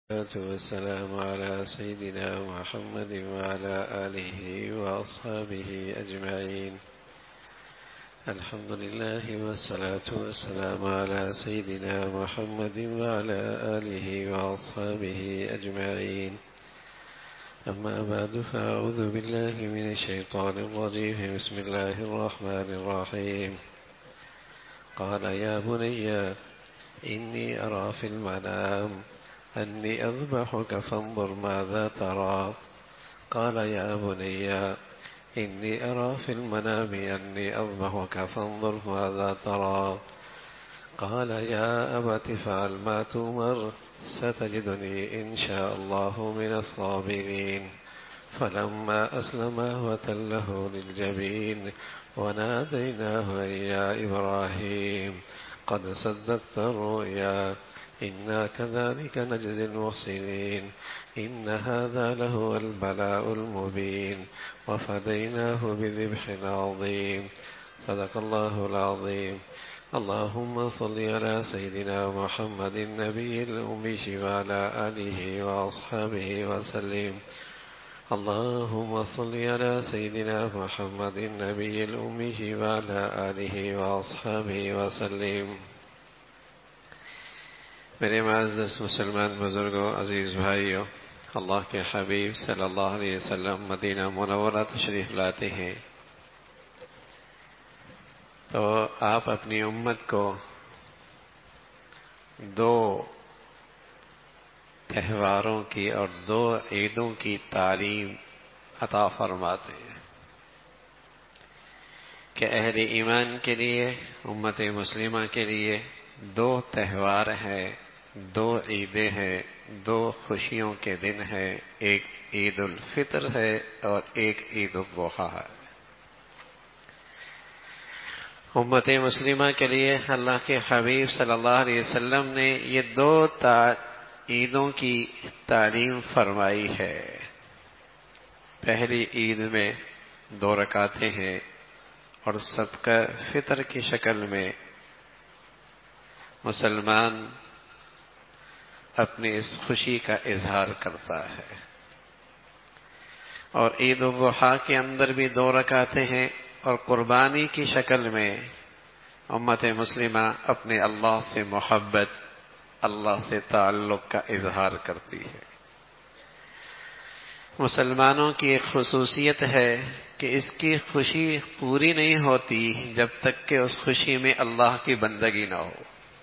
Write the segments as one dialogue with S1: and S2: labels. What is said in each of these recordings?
S1: والسلام على سيدنا محمد وعلى آله وأصحابه أجمعين. الحمد لله والصلاة والسلام على سيدنا محمد وعلى آله وأصحابه أجمعين. أما بعد فأعوذ بالله من الشيطان الرجيم. بسم الله الرحمن الرحيم. قال يا بني إني أرى في المنام أني أذبحك فانظر ماذا ترى. قال يا بني إني أرى في المنام أني أذبحك فانظر ماذا ترى. قال يا أبت افعل ما تؤمر ستجدني إن شاء الله من الصابرين. فلما أسلما وتله للجبين وناديناه يا إبراهيم قد صدقت الرؤيا إنا كذلك نجزي المحسنين. إن هذا لهو البلاء المبين وفديناه بذبح عظيم. صدق الله العظيم. اللهم صل على سيدنا محمد النبي الأمي وعلى آله وأصحابه وسلم. اللهم صل على سيدنا محمد النبي الأمي وعلى آله وأصحابه وسلم. میرے معزز مسلمان بزرگوں، عزیز بھائیوں، اللہ کے حبیب صلی اللہ علیہ وسلم مدینہ منورہ تشریف لاتے ہیں تو آپ اپنی امت کو دو تہواروں کی اور دو عیدوں کی تعلیم عطا فرماتے ہیں کہ اہل ایمان کے لیے، امت مسلمہ کے لیے دو تہوار ہیں، دو عیدیں ہیں، دو خوشیوں کے دن ہیں. ایک عید الفطر ہے اور ایک عید الاضحیٰ ہے. امت مسلمہ کے لیے اللہ کے حبیب صلی اللہ علیہ وسلم نے یہ دو عیدوں کی تعلیم فرمائی ہے. پہلی عید میں 2 رکعتیں ہیں اور صدقہ فطر کی شکل میں مسلمان اپنی اس خوشی کا اظہار کرتا ہے. اور عید الاضحیٰ کے اندر بھی 2 رکعتیں ہیں اور قربانی کی شکل میں امت مسلمہ اپنے اللہ سے محبت، اللہ سے تعلق کا اظہار کرتی ہے. مسلمانوں کی ایک خصوصیت ہے کہ اس کی خوشی پوری نہیں ہوتی جب تک کہ اس خوشی میں اللہ کی بندگی نہ ہو.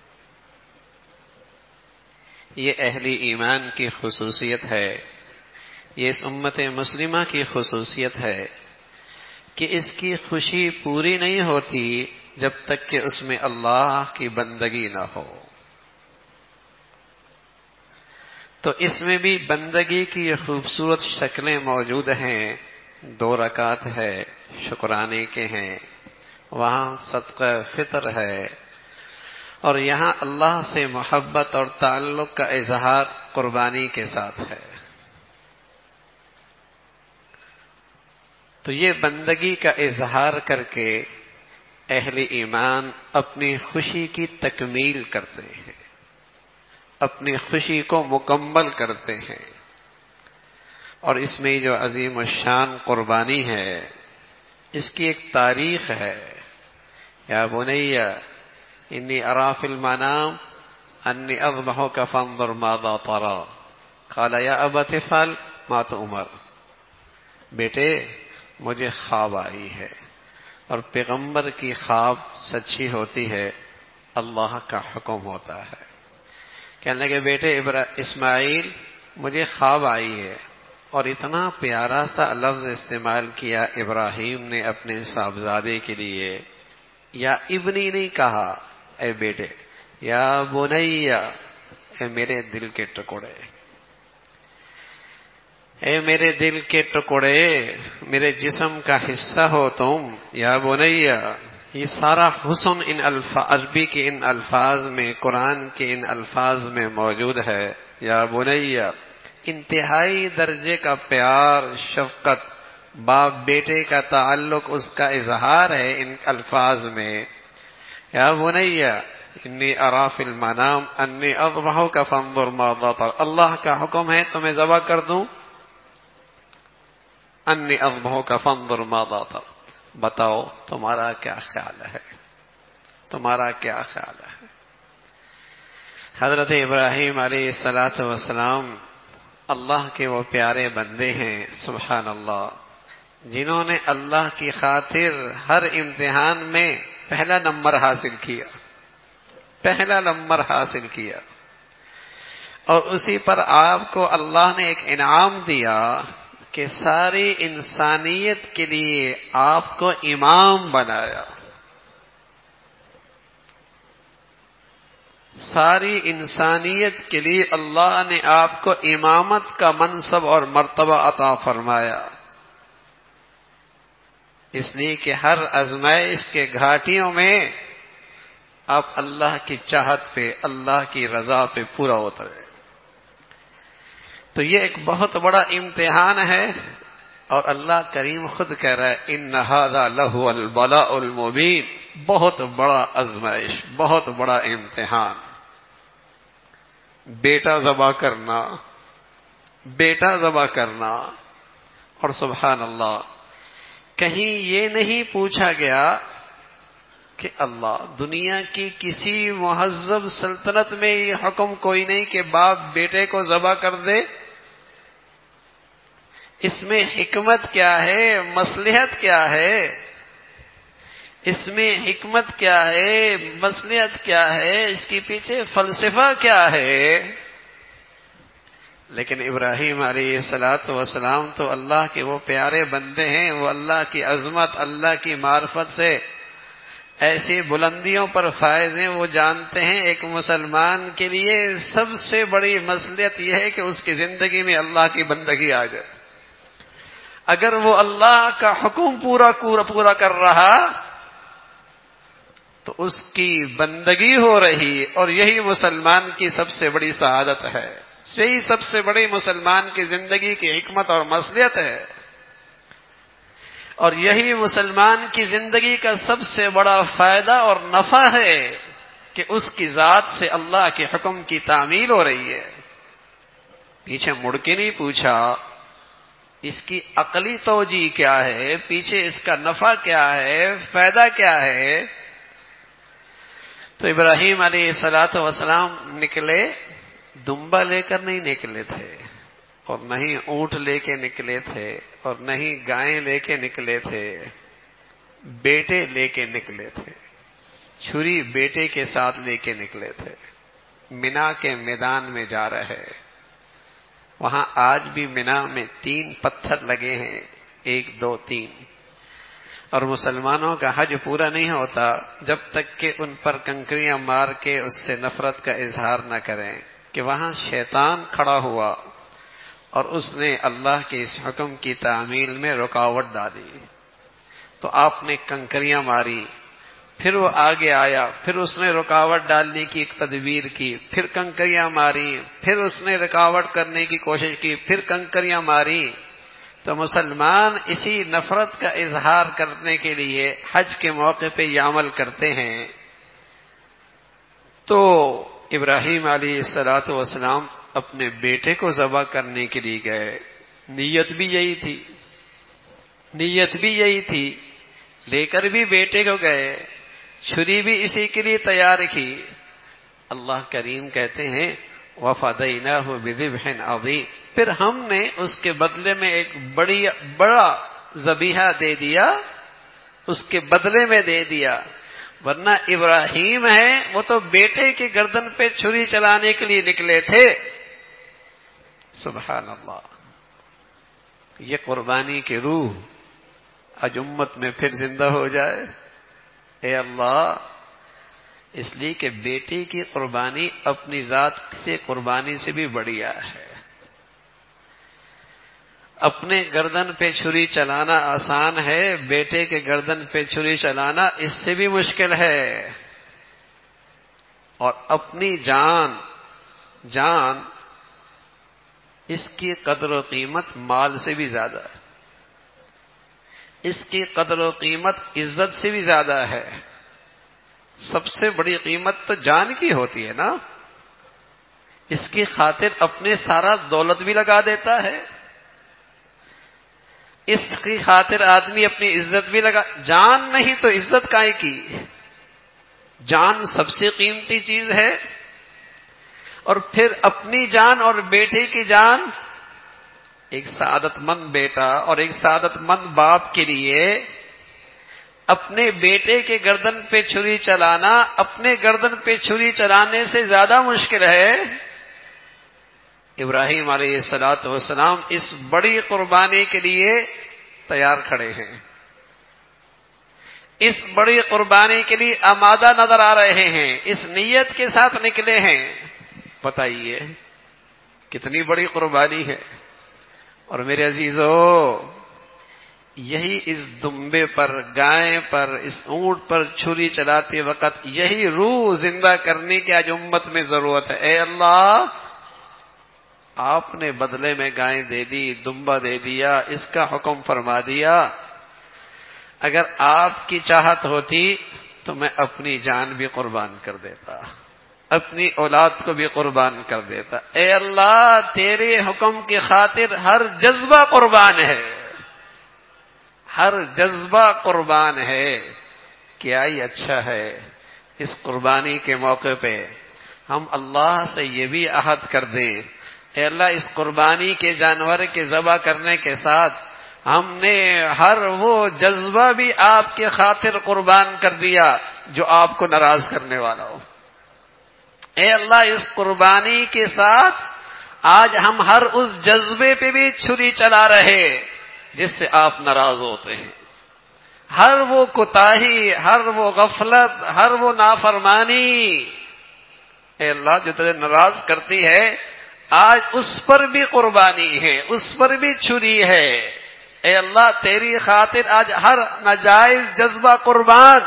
S1: یہ اہل ایمان کی خصوصیت ہے، یہ اس امت مسلمہ کی خصوصیت ہے کہ اس کی خوشی پوری نہیں ہوتی جب تک کہ اس میں اللہ کی بندگی نہ ہو. تو اس میں بھی بندگی کی خوبصورت شکلیں موجود ہیں. 2 رکعت ہے، شکرانے کے ہیں، وہاں صدقہ فطر ہے، اور یہاں اللہ سے محبت اور تعلق کا اظہار قربانی کے ساتھ ہے. تو یہ بندگی کا اظہار کر کے اہل ایمان اپنی خوشی کی تکمیل کرتے ہیں، اپنی خوشی کو مکمل کرتے ہیں. اور اس میں جو عظیم الشان قربانی ہے، اس کی ایک تاریخ ہے. یا بنی انی ارا فی المنام انی اذبحک فانظر ماذا تری. قال یا ابت افعل ما تؤمر. بیٹے مجھے خواب آئی ہے، اور پیغمبر کی خواب سچی ہوتی ہے، اللہ کا حکم ہوتا ہے. کہنے لگے بیٹے اسماعیل مجھے خواب آئی ہے، اور اتنا پیارا سا لفظ استعمال کیا ابراہیم نے اپنے صاحبزادے کے لیے. یا ابنی نہیں کہا اے بیٹے، یا بنی، اے میرے دل کے ٹکڑے، اے میرے دل کے ٹکڑے، میرے جسم کا حصہ ہو تم. یا بنی، یہ سارا حسن ان عربی کے ان الفاظ میں، قرآن کے ان الفاظ میں موجود ہے. یا بنی، انتہائی درجے کا پیار، شفقت، باپ بیٹے کا تعلق، اس کا اظہار ہے ان الفاظ میں. یا بنی، انی ارا فی المنام انی اذبحک فانظر ماذا ترى، اللہ کا حکم ہے تمہیں ذبح کر دوں، انی اذبحک فانظر ماذا ترى، بتاؤ تمہارا کیا خیال ہے، تمہارا کیا خیال ہے۔ حضرت ابراہیم علیہ الصلاۃ والسلام اللہ کے وہ پیارے بندے ہیں، سبحان اللہ، جنہوں نے اللہ کی خاطر ہر امتحان میں پہلا نمبر حاصل کیا، پہلا نمبر حاصل کیا، اور اسی پر آپ کو اللہ نے ایک انعام دیا کہ ساری انسانیت کے لیے آپ کو امام بنایا، ساری انسانیت کے لیے اللہ نے آپ کو امامت کا منصب اور مرتبہ عطا فرمایا، اس لیے کہ ہر آزمائش کے گھاٹیوں میں آپ اللہ کی چاہت پہ، اللہ کی رضا پہ پورا اترے۔ تو یہ ایک بہت بڑا امتحان ہے، اور اللہ کریم خود کہہ رہا ہے ان ھذا لہو البلاء المبین، بہت بڑا آزمائش، بہت بڑا امتحان۔ بیٹا ذبح کرنا، بیٹا ذبح کرنا، اور سبحان اللہ کہیں یہ نہیں پوچھا گیا کہ اللہ دنیا کی کسی مہذب سلطنت میں یہ حکم کوئی نہیں کہ باپ بیٹے کو ذبح کر دے، اس میں حکمت کیا ہے، مصلحت کیا ہے، اس میں حکمت کیا ہے، مصلحت کیا ہے، اس کے پیچھے فلسفہ کیا ہے۔ لیکن ابراہیم علیہ الصلاۃ والسلام تو اللہ کے وہ پیارے بندے ہیں، وہ اللہ کی عظمت، اللہ کی معرفت سے ایسی بلندیوں پر فائز ہیں، وہ جانتے ہیں ایک مسلمان کے لیے سب سے بڑی مصلحت یہ ہے کہ اس کی زندگی میں اللہ کی بندگی آ جائے۔ اگر وہ اللہ کا حکم پورا کر رہا تو اس کی بندگی ہو رہی، اور یہی مسلمان کی سب سے بڑی سعادت ہے، یہی سب سے بڑی مسلمان کی زندگی کی حکمت اور مصلحت ہے، اور یہی مسلمان کی زندگی کا سب سے بڑا فائدہ اور نفع ہے کہ اس کی ذات سے اللہ کے حکم کی تعمیل ہو رہی ہے۔ پیچھے مڑ کے نہیں پوچھا اس کی عقلی توجیہ کیا ہے، پیچھے اس کا نفع کیا ہے، فائدہ کیا ہے۔ تو ابراہیم علیہ الصلاۃ والسلام نکلے، دمبا لے کر نہیں نکلے تھے، اور نہ ہی اونٹ لے کے نکلے تھے، اور نہ ہی گائیں لے کے نکلے تھے، بیٹے لے کے نکلے تھے، چھری بیٹے کے ساتھ لے کے نکلے تھے، مینا کے میدان میں جا رہے۔ وہاں آج بھی مینا میں 3 پتھر لگے ہیں، 1 2 3، اور مسلمانوں کا حج پورا نہیں ہوتا جب تک کہ ان پر کنکریاں مار کے اس سے نفرت کا اظہار نہ کریں کہ وہاں شیطان کھڑا ہوا اور اس نے اللہ کے اس حکم کی تعمیل میں رکاوٹ ڈالی، تو آپ نے کنکریاں ماری، پھر وہ آگے آیا، پھر اس نے رکاوٹ ڈالنے کی ایک تدبیر کی، پھر کنکریاں ماری، پھر اس نے رکاوٹ کرنے کی کوشش کی، پھر کنکریاں ماری۔ تو مسلمان اسی نفرت کا اظہار کرنے کے لیے حج کے موقع پہ یہ عمل کرتے ہیں۔ تو ابراہیم علیہ الصلاۃ والسلام اپنے بیٹے کو ذبح کرنے کے لیے گئے، نیت بھی یہی تھی، نیت بھی یہی تھی، لے کر بھی بیٹے کو گئے، چھری بھی اسی کے لیے تیار کی۔ اللہ کریم کہتے ہیں وَفَدَيْنَاهُ بِذِبْحٍ عَظِيمٍ، پھر ہم نے اس کے بدلے میں ایک بڑا ذبیحہ دے دیا، اس کے بدلے میں دے دیا، ورنہ ابراہیم ہے وہ تو بیٹے کی گردن پہ چھری چلانے کے لیے نکلے تھے۔ سبحان اللہ، یہ قربانی کی روح آج امت میں پھر زندہ ہو جائے۔ اے اللہ، اس لیے کہ بیٹے کی قربانی اپنی ذات سے قربانی سے بھی بڑھیا ہے۔ اپنے گردن پہ چھری چلانا آسان ہے، بیٹے کے گردن پہ چھری چلانا اس سے بھی مشکل ہے۔ اور اپنی جان اس کی قدر و قیمت مال سے بھی زیادہ ہے، اس کی قدر و قیمت عزت سے بھی زیادہ ہے۔ سب سے بڑی قیمت تو جان کی ہوتی ہے نا. اس کی خاطر اپنے سارا دولت بھی لگا دیتا ہے. اس کی خاطر آدمی اپنی عزت بھی لگا. جان نہیں تو عزت کائے کی؟ جان سب سے قیمتی چیز ہے. اور پھر اپنی جان اور بیٹے کی جان. ایک سعادت مند بیٹا اور ایک سعادت مند باپ کے لیے اپنے بیٹے کے گردن پہ چھری چلانا اپنے گردن پہ چھری چلانے سے زیادہ مشکل ہے. ابراہیم علیہ السلام اس بڑی قربانی کے لیے تیار کھڑے ہیں. اس بڑی قربانی کے لیے آمادہ نظر آ رہے ہیں. اس نیت کے ساتھ نکلے ہیں. بتائیے کتنی بڑی قربانی ہے. اور میرے عزیزو، یہی اس دمبے پر، گائے پر، اس اونٹ پر چھری چلاتے وقت یہی روح زندہ کرنے کی آج امت میں ضرورت ہے. اے اللہ، آپ نے بدلے میں گائے دے دی، دمبا دے دیا، اس کا حکم فرما دیا. اگر آپ کی چاہت ہوتی تو میں اپنی جان بھی قربان کر دیتا، اپنی اولاد کو بھی قربان کر دیتا. اے اللہ، تیرے حکم کی خاطر ہر جذبہ قربان ہے، ہر جذبہ قربان ہے. کیا ہی اچھا ہے اس قربانی کے موقع پہ ہم اللہ سے یہ بھی عہد کر دیں، اے اللہ، اس قربانی کے جانور کے ذبح کرنے کے ساتھ ہم نے ہر وہ جذبہ بھی آپ کے خاطر قربان کر دیا جو آپ کو ناراض کرنے والا ہو. اے اللہ، اس قربانی کے ساتھ آج ہم ہر اس جذبے پہ بھی چھری چلا رہے جس سے آپ ناراض ہوتے ہیں. ہر وہ کوتاہی، ہر وہ غفلت، ہر وہ نافرمانی، اے اللہ، جو تجھے ناراض کرتی ہے، آج اس پر بھی قربانی ہے، اس پر بھی چھری ہے. اے اللہ، تیری خاطر آج ہر ناجائز جذبہ قربان.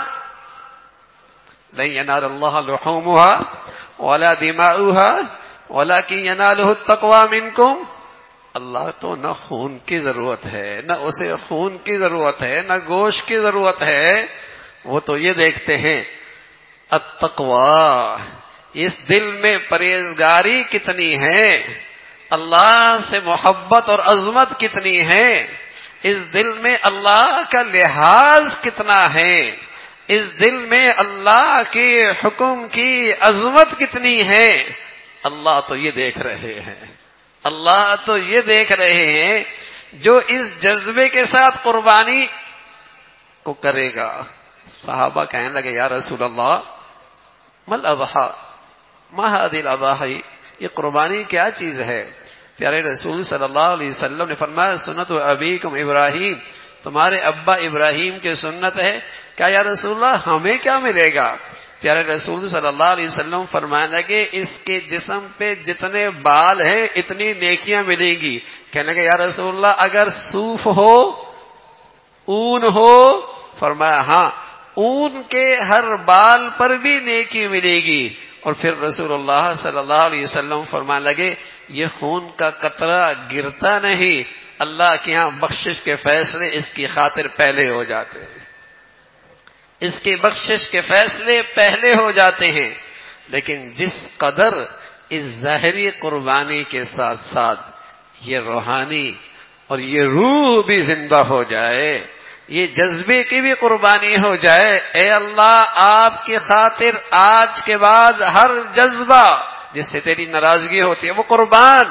S1: لن ينال الله لحومها ولا دماؤها ولكن يناله التقوى منكم. اللہ تو نہ خون کی ضرورت ہے، نہ اسے خون کی ضرورت ہے، نہ گوشت کی ضرورت ہے. وہ تو یہ دیکھتے ہیں التقوی، اس دل میں پرہیزگاری کتنی ہے، اللہ سے محبت اور عظمت کتنی ہے، اس دل میں اللہ کا لحاظ کتنا ہے، اس دل میں اللہ کے حکم کی عظمت کتنی ہے. اللہ تو یہ دیکھ رہے ہیں، اللہ تو یہ دیکھ رہے ہیں. جو اس جذبے کے ساتھ قربانی کو کرے گا. صحابہ کہنے لگے، یا رسول اللہ، مل اضحی، ما هذه الاضاحی، یہ قربانی کیا چیز ہے؟ پیارے رسول صلی اللہ علیہ وسلم نے فرمایا، سنت ابیکم ابراہیم، تمہارے ابا ابراہیم کی سنت ہے. کیا یا رسول اللہ، ہمیں کیا ملے گا؟ پیارے رسول صلی اللہ علیہ وسلم فرمانے لگے، اس کے جسم پہ جتنے بال ہیں اتنی نیکیاں ملیں گی. کہنے لگے، یا رسول اللہ، اگر صوف ہو، اون ہو؟ فرمایا ہاں، اون کے ہر بال پر بھی نیکی ملے گی. اور پھر رسول اللہ صلی اللہ علیہ وسلم فرمانے لگے، یہ خون کا قطرہ گرتا نہیں، اللہ کے ہاں بخشش کے فیصلے اس کی خاطر پہلے ہو جاتے ہیں، اس کی بخشش کے فیصلے پہلے ہو جاتے ہیں. لیکن جس قدر اس ظاہری قربانی کے ساتھ ساتھ یہ روحانی اور یہ روح بھی زندہ ہو جائے، یہ جذبے کی بھی قربانی ہو جائے. اے اللہ، آپ کی خاطر آج کے بعد ہر جذبہ جس سے تیری ناراضگی ہوتی ہے وہ قربان،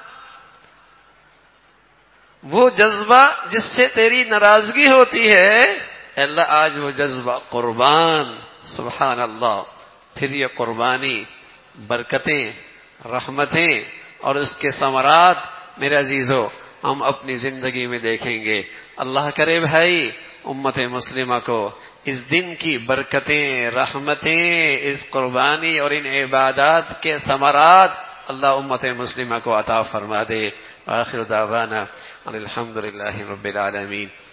S1: وہ جذبہ جس سے تیری ناراضگی ہوتی ہے، اے اللہ، آج وہ جذبہ قربان. سبحان اللہ. پھر یہ قربانی برکتیں، رحمتیں اور اس کے ثمرات میرے عزیزو ہم اپنی زندگی میں دیکھیں گے. اللہ کرے بھائی امت مسلمہ کو اس دن کی برکتیں، رحمتیں، اس قربانی اور ان عبادات کے ثمرات اللہ امت مسلمہ کو عطا فرما دے. آخر دعوانا الحمدللہ رب العالمین.